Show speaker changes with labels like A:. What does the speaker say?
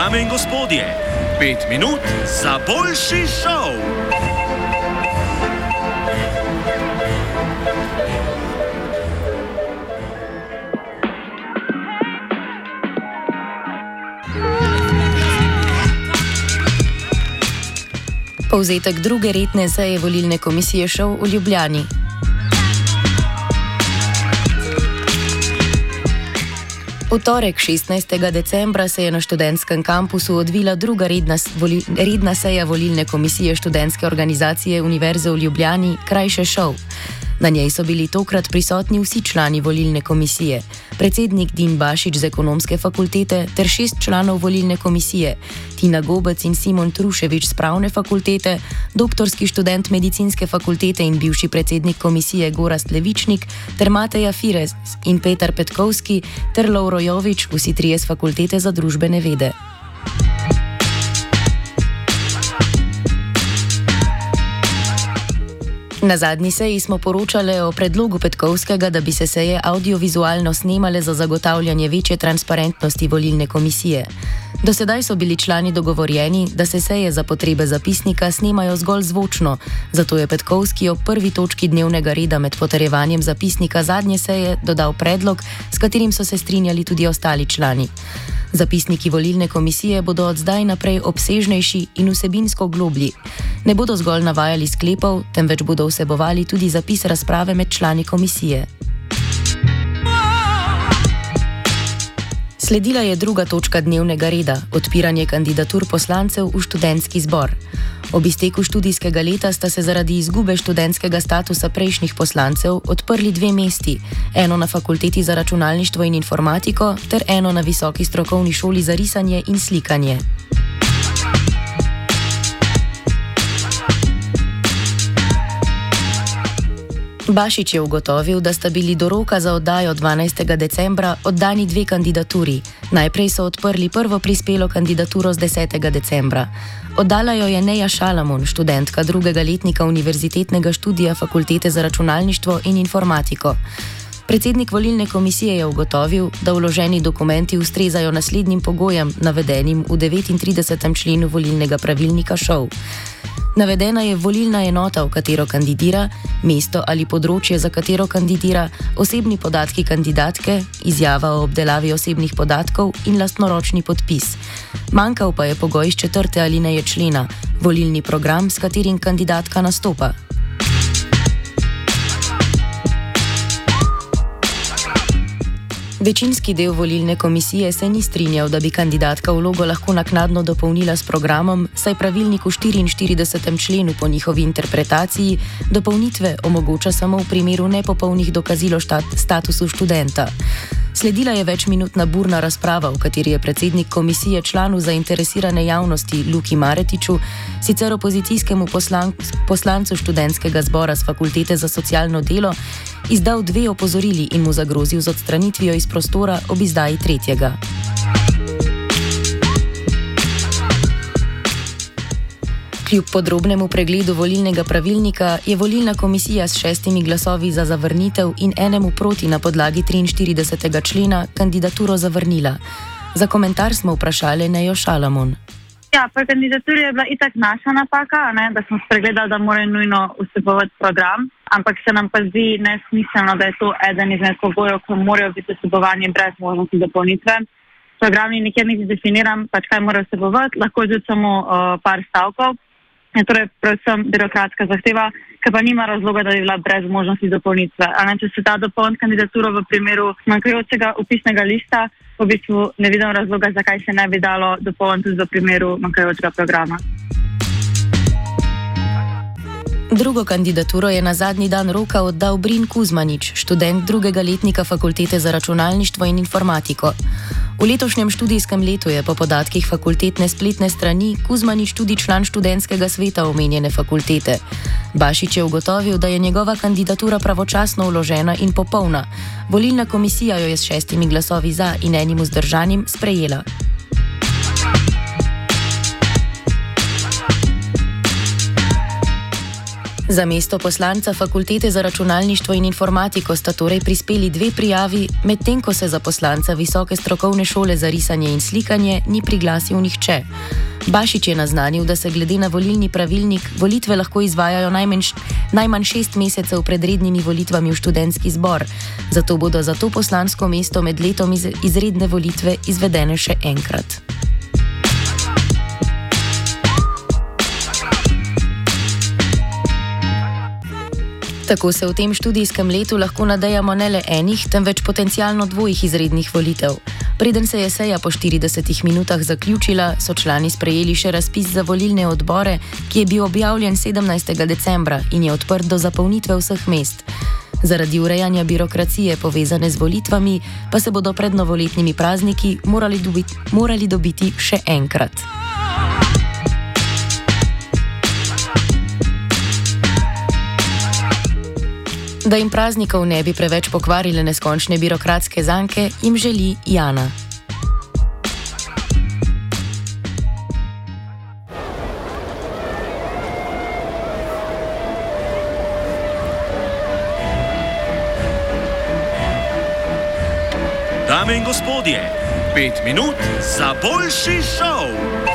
A: Dame in gospodje, 5 minut za boljši šov.
B: Povzetek druge redne seje volilne komisije šov v Ljubljani. V torek 16. decembra se je na študentskem kampusu odvila druga redna seja volilne komisije študentske organizacije Univerze v Ljubljani, krajše šov. Na njej so bili tokrat prisotni vsi člani volilne komisije, predsednik Din Bašič z ekonomske fakultete ter 6 članov volilne komisije, Tina Gobec in Simon Truševič z pravne fakultete, doktorski študent medicinske fakultete in bivši predsednik komisije Gorazd Levičnik ter Mateja Firez in Petar Petkovski ter Lovro Jovič, vsi trije z fakultete za družbene vede. Na zadnji seji smo poročali o predlogu Petkovskega, da bi se seje audiovizualno snemale za zagotavljanje večje transparentnosti volilne komisije. Do sedaj so bili člani dogovorjeni, da se seje za potrebe zapisnika snemajo zgolj zvočno, zato je Petkovski ob prvi točki dnevnega reda med potrjevanjem zapisnika zadnje seje dodal predlog, s katerim so se strinjali tudi ostali člani. Zapisniki volilne komisije bodo od zdaj naprej obsežnejši in vsebinsko globlji. Ne bodo zgolj navajali sklepov, temveč bodo vsebovali tudi zapis razprave med člani komisije. Sledila je druga točka dnevnega reda, odpiranje kandidatur poslancev v študentski zbor. Ob izteku študijskega leta sta se zaradi izgube študentskega statusa prejšnjih poslancev odprli 2 mesti, eno na fakulteti za računalništvo in informatiko ter eno na visoki strokovni šoli za risanje in slikanje. Bašič je ugotovil, da sta bili do roka za oddajo 12. decembra oddani 2 kandidaturi. Najprej so odprli prvo prispelo kandidaturo z 10. decembra. Oddala jo je Neja Šalamon, študentka 2. letnika univerzitetnega študija Fakultete za računalništvo in informatiko. Predsednik volilne komisije je ugotovil, da vloženi dokumenti ustrezajo naslednjim pogojem, navedenim v 39. členu volilnega pravilnika šov. Navedena je volilna enota, v katero kandidira, mesto ali področje, za katero kandidira, osebni podatki kandidatke, izjava o obdelavi osebnih podatkov in lastnoročni podpis. Manjkal pa je pogoj iz 4. alineje člena, volilni program, s katerim kandidatka nastopa. Večinski del volilne komisije se ni strinjal, da bi kandidatka vlogo lahko naknadno dopolnila s programom, saj pravilnik v 44. členu po njihovi interpretaciji dopolnitve omogoča samo v primeru nepopolnih dokazil o statusu študenta. Sledila je večminutna burna razprava, v kateri je predsednik komisije članu zainteresirane javnosti Luki Maretiču, sicer opozicijskemu poslancu študentskega zbora z Fakultete za socialno delo, izdal 2 opozorili in mu zagrozil z odstranitvijo iz prostora ob izdaji 3. Kljub podrobnemu pregledu volilnega pravilnika je volilna komisija s 6 glasovi za zavrnitev in 1 proti na podlagi 43. člena kandidaturo zavrnila. Za komentar smo vprašali Nejo Šalamon.
C: Ja, pri kandidaturi je bila itak naša napaka, da smo spregledali, da mora nujno vsebovati program, ampak se nam pa zdi nesmiselno, da je to eden izmed pogojev, ko morajo biti vsebovanje brez možnosti dopolnitve. Program ni nikjer niti definiran, kaj mora vsebovati, lahko je tudi samo par stavkov. Torej, predvsem birokratska zahteva, ki pa nima razloga, da bi bila brez možnosti dopolnitve. Če se ta dopolniti kandidaturo v primeru manjkajočega upisnega lista, v bistvu ne vidim razloga, zakaj se ne bi dalo dopolniti tudi v primeru manjkajočega programa.
B: Drugo kandidaturo je na zadnji dan roka oddal Brin Kuzmanič, študent 2. letnika Fakultete za računalništvo in informatiko. V letošnjem študijskem letu je po podatkih fakultetne spletne strani Kuzmanič tudi član študentskega sveta omenjene fakultete. Bašič je ugotovil, da je njegova kandidatura pravočasno vložena in popolna. Volilna komisija jo je s 6 glasovi za in 1 vzdržanim sprejela. Za mesto poslanca Fakultete za računalništvo in informatiko sta torej prispeli 2 prijavi, medtem ko se za poslanca Visoke strokovne šole za risanje in slikanje ni priglasil nihče. Bašič je naznanil, da se glede na volilni pravilnik volitve lahko izvajajo najmanj 6 mesecev pred rednimi volitvami v študentski zbor, zato bodo za to poslansko mesto med letom izredne volitve izvedene še enkrat. Tako se v tem študijskem letu lahko nadejamo ne le enih, temveč potencialno 2 izrednih volitev. Preden se je seja po 40 minutah zaključila, so člani sprejeli še razpis za volilne odbore, ki je bil objavljen 17. decembra in je odprt do zapolnitve vseh mest. Zaradi urejanja birokracije povezane z volitvami pa se bodo pred novoletnimi prazniki morali dobiti še enkrat. Da jim praznikov ne bi preveč pokvarile neskončne birokratske zanke, jim želi Jana.
A: Dame in gospodje, 5 minut za boljši šov!